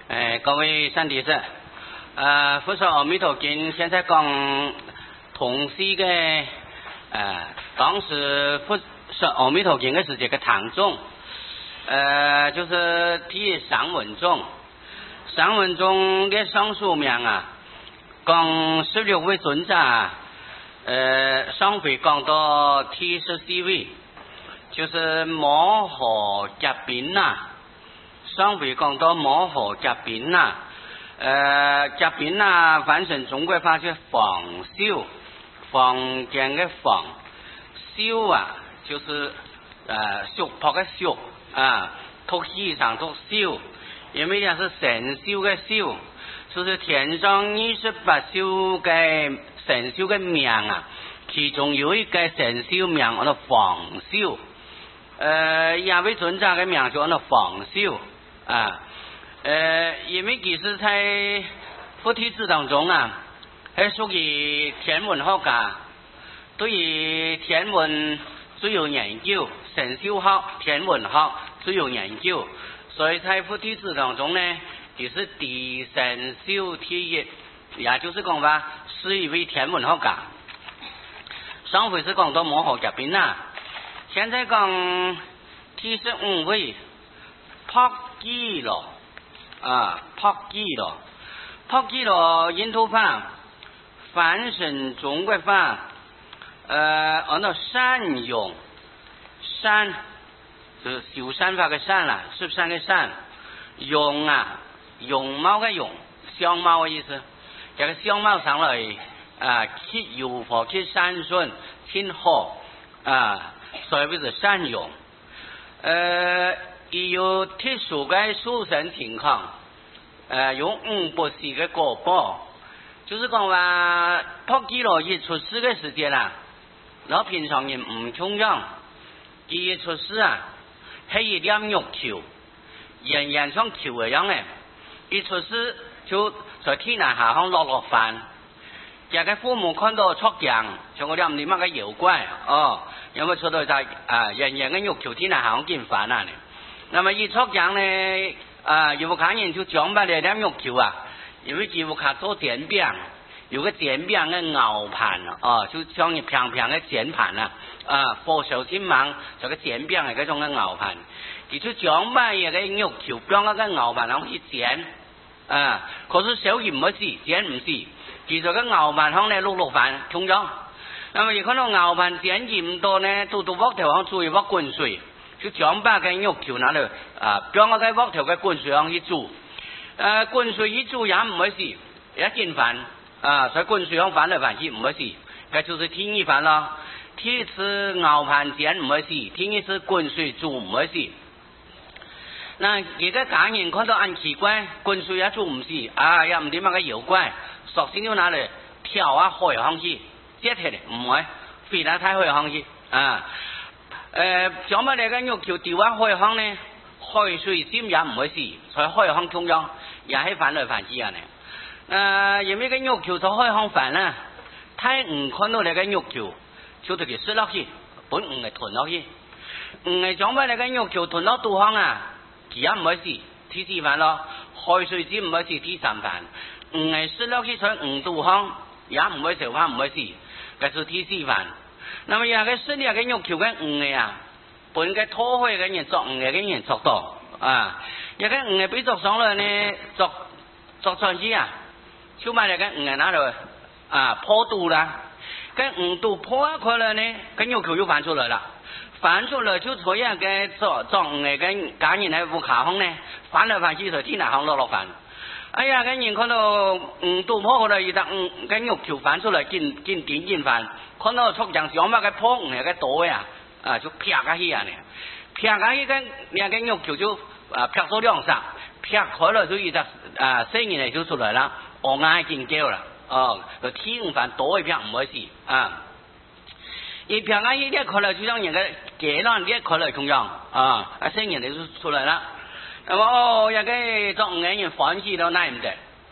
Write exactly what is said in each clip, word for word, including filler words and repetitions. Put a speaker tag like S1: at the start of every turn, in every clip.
S1: 哎，各位善知识，呃，佛说《阿弥陀经》现在讲同时嘅，呃，当时佛说《阿弥陀经》嘅是这个唐宗，呃，就是第三文中，三文中嘅上书名啊，讲十六位尊者，呃，上回讲到第十四位，就是摩诃迦宾呐。上回讲到摩诃迦宾呐，呃，迦宾呐，翻成中国话叫房修，房间嘅房，修啊，就是呃修破嘅修啊，脱衣裳脱修，因为它是神修嘅修，就是天上二十八宿嘅神修嘅名啊，其中有一个神修名叫做房修，呃，两位尊者嘅名叫做房修。啊，呃，因为其实在佛弟子当中啊，系属于天文学家，对于天文最有研究，神修学、天文学最有研究，所以在佛弟子当中呢，就是第神修第一，也就是讲话是一位天文学家。上回是讲到摩诃迦宾呐，现在讲第十五位。帕基罗啊，帕基罗，帕基罗印度话翻成中国话，呃，按照善用，善就是修善法嘅善啦，十善嘅善，用啊，容貌嘅容，相貌嘅意思，这个相貌上来啊，去如何去善顺，去好啊，所以是善用，呃。伊有特殊嘅修身情况，呃，用五博士嘅果报，就是讲话帕基罗一出世嘅时间啦，然后平常人唔重要，伊一出世啊，係一粒肉球，人人像球一樣嘅，一出世就在天南下方落落飯，有嘅父母看到出鏡，像嗰啲唔知乜嘅妖怪哦，有冇出到就啊人人嘅肉球天南下方見飯啊？那么一出講呢，啊，有個客人就講把呢兩肉球啊，因為有個做煎餅，有個煎餅嘅熬盤啊，就像一平平嘅煎盤啊，啊，火燒先猛，就個煎餅係嗰種嘅熬盤，佢就講把嘢嘅肉球將嗰個熬盤上去煎，啊，可是小鹽唔係煎唔是，其實個熬盤上呢碌碌飯沖咗，那麼一看到熬盤煎鹽多呢，到到鑊頭上注意鑊滾水。就將把個肉球拿嚟啊，將嗰個鑊頭嘅滾水上去煮，誒滾水一煮也唔會事，一件飯啊，所以滾水上翻嚟翻去唔會事，嗰就是天一飯咯。第一次熬盤煎唔會事，第一次滾水煮唔會事。那幾個家人看到很奇怪，滾水也煮唔事，啊也唔知乜嘅妖怪，索性就拿嚟跳下海上去，接起嚟唔會飛到太海上去啊。誒，將乜嚟嘅肉球掉喺海坑呢？海水尖也唔會事，所以海坑中央也係翻來翻去啊呢。誒，因為個肉球在海坑翻啦，太唔看到你嘅肉球，就對佢摔落去，本唔係吞落去，唔係將乜嚟嘅肉球吞落肚腔啊，佢也唔會事，第四飯咯，海水尖唔會事，第三飯，唔係摔落去在唔肚腔，也唔會受翻唔會事，嗰是第四飯。那麼有個身體嘅肉球嘅五嘅啊，本嘅拖開嘅人作五嘅嘅人作到啊，有個五嘅俾作上來呢，作作上去啊，就把呢個五嘅拿嚟啊破肚啦，跟五肚破一塊來呢，跟肉球就翻出來啦，翻出來就所有嘅作作五嘅跟家人喺屋下方呢，翻來翻去就天南行落落翻。哎呀，跟人看到五肚破過來，而得五跟肉球翻出來見見點見飯。看到出場上乜嘅破唔係嘅袋啊，啊就劈下去啊呢，劈下去跟兩個肉球就啊劈咗兩撒，劈開了就一隻啊聲音嚟就出來啦，我嗌見叫啦，哦，就天飯袋一劈唔會事啊，一劈下去一開來就讓人嘅幾浪一開來同樣啊，啊聲音嚟就出來啦，咁哦有個作五個人歡喜到耐唔得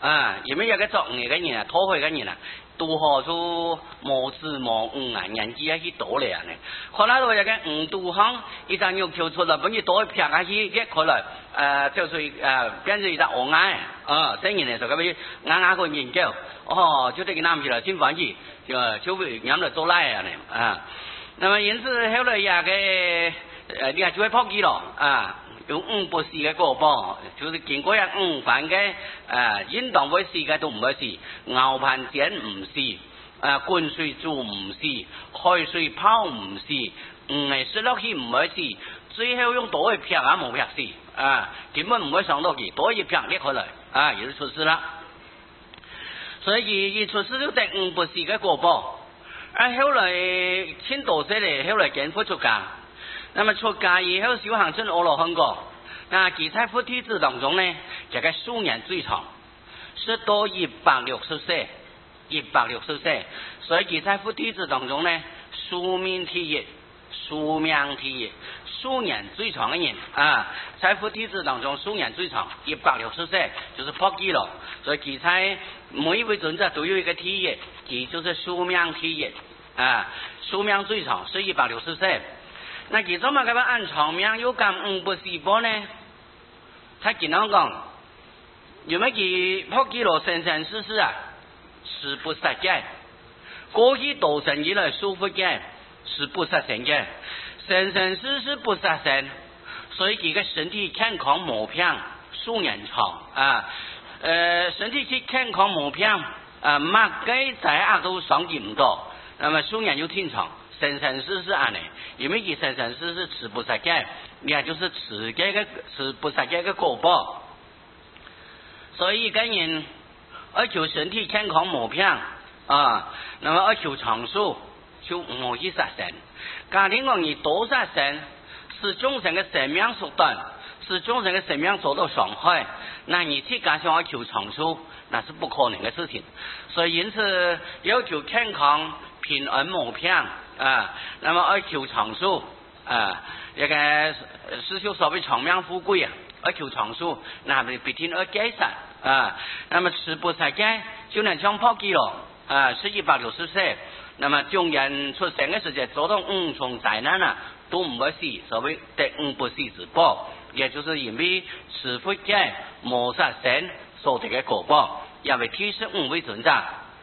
S1: 啊，因為有個作孽嘅人啊，討佢嘅人啊，都好做無知無悟啊，年紀啊去多嚟啊呢。可能到有個誤導行，一陣肉跳出來，本住多劈下去，一佢來誒，就是誒變成一隻鵝眼啊，這人嚟就咁樣啱啱個研究，哦，就這個男子來先反起，就就會啱嚟做賴啊呢啊。那麼因此後來也個誒，你係就會拋棄咯啊。用五不是嘅果報，就是經過一五番嘅誒，應當會試嘅都唔會試，牛棚剪唔試，誒灌水煮唔試，開水泡唔試，唔係食落去唔會試，最後用多一撇啊冇撇試，啊根本唔會上到去，多一撇裂開來，啊也就出事啦。所以一出事就得五不是嘅果報，啊後來千多歲嚟，後來見佛出家。那麼出家以後修行成阿羅漢果，那其在佛體質當中呢，這個壽年最長，是到一百六十歲，一百六十歲，所以其在佛體質當中呢，壽命第一，壽命第一，壽年最長嘅人啊，在佛體質當中壽年最長，一百六十歲就是破紀了，所以其在每一位尊者都有一個第一，即就是壽命第一啊，壽命最長是一百六十歲。那其中嘛，佢話按長命有咁五不是波呢？他經常講，有乜佢破紀錄生生世世啊，是不殺嘅。過去多生以來舒服嘅，是不殺生嘅，生生世世不殺生，所以佢嘅身體健康無病，壽年長啊。誒、呃，身體去健康無病啊，乜嘅在壓都傷及唔到，那麼壽年又挺長。生生世世安尼，因為佢生生世世吃不殺嘅，也就是吃嘅個吃不殺嘅個果報，所以個人要求身體健康無病啊，那麼要求長壽就唔可以殺生。家庭講你多殺生，使眾生嘅生命縮短，使眾生嘅生命受到傷害，那你自家想要求長壽，那是不可能嘅事情。所以因此要求健康平安無病。啊，那麼要求長壽啊，一個師兄所謂長命富貴啊，要求長壽，那麼必定要改善啊。那麼吃不殺戒，就能長破紀咯啊，是一百六十歲。那麼眾人出生嘅時節，遭到五重災難啊，都唔會死，所謂得五不死之報，也就是因為吃不戒、冇殺生所得嘅果報，因為第十五位尊者，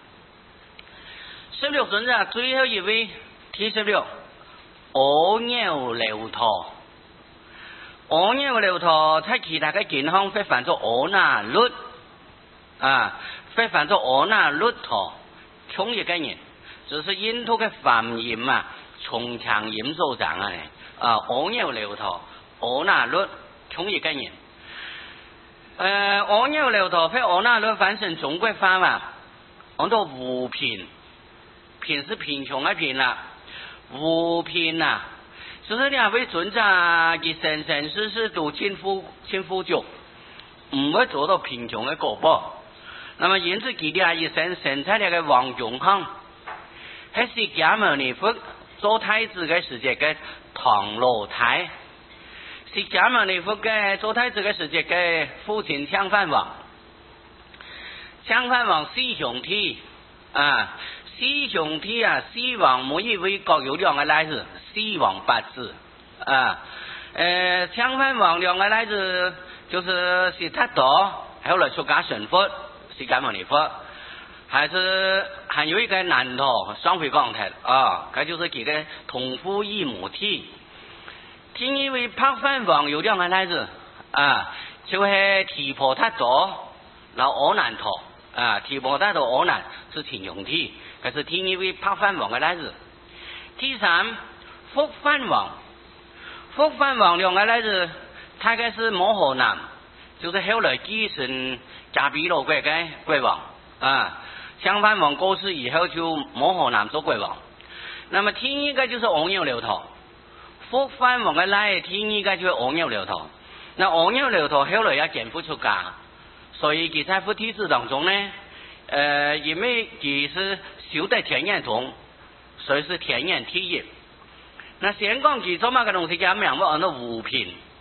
S1: 十六尊者最後一位。第十六，阿耨留陀，阿耨留陀，他其他嘅健康會翻做阿那律啊，會翻做阿那律陀，同一個人，就是印度嘅梵音啊，重強音所長啊，啊，阿耨留陀，阿那律，同一個人。誒、呃，阿耨留陀被阿那律翻成中國話嘛，講到無貧，貧是貧窮嘅貧啦。無貧啊，就是兩位尊者佢生生世世都千富千富足，唔會做到貧窮嘅果報。那麼因此佢哋一生生在呢個王中行，係釋迦牟尼佛做太子嘅時節嘅唐羅胎，釋迦牟尼佛嘅做太子嘅時節嘅父親搶飯王，搶飯王四兄弟啊。四兄弟啊，四王每一位各有兩個兒子，四王八子啊。呃，搶飯王兩個兒子就是悉達多，後來出家成佛，釋迦牟尼佛，還是還有一個男的雙回光台啊，佢就是佢嘅同父異母體。另一位白飯王有兩個兒子啊，就係提婆達多，然後阿難陀啊，提婆達多阿難是親兄弟。佢是第一位白飯王嘅兒子。第三，福飯王，福飯王兩個兒子，大概是摩訶男，就是後來繼承迦毗羅國嘅國王啊。搶飯王過世以後，就摩訶男做國王。那麼第一個就是阿耨留陀，福飯王嘅兒子，第一個就是阿耨留陀。那阿耨留陀後來也見佛出家，所以佢在佛體質當中呢，呃，因為佢是修得天眼通，所以是天眼第一。那先講其中嘛個東西叫咩？我講到無貧。